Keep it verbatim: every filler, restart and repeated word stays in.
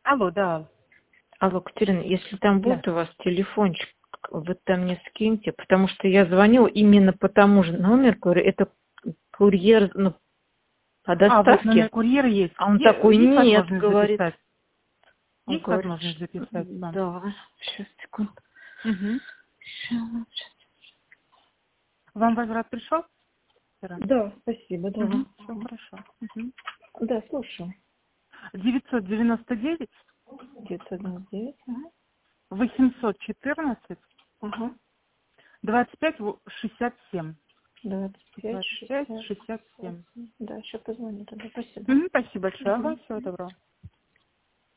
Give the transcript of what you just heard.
Алло, да. Алло, Катерина, если там Да. будет у вас телефончик, вы там мне скиньте, потому что я звонила именно по тому же номеру, говорю, это курьер, ну, по А, вот номер доставке, курьера есть. а он Е- такой, Есть нет, возможность говорит, записать? он Есть говорит, возможность что- записать вам? да, сейчас, секунду. Угу. Щас. Вам возврат пришел? Да, спасибо, да. Угу. Все Ага. хорошо. Угу. Да, слушаю. девятьсот девяносто девять девятьсот девяносто девять, ага. восемьсот четырнадцать Ага. двадцать пять шестьдесят семь. двадцать пять, двадцать пять шестьдесят. шестьдесят семь. Да, еще позвоню тогда, спасибо. Угу, спасибо большое. Мгм. Ага, всего доброго.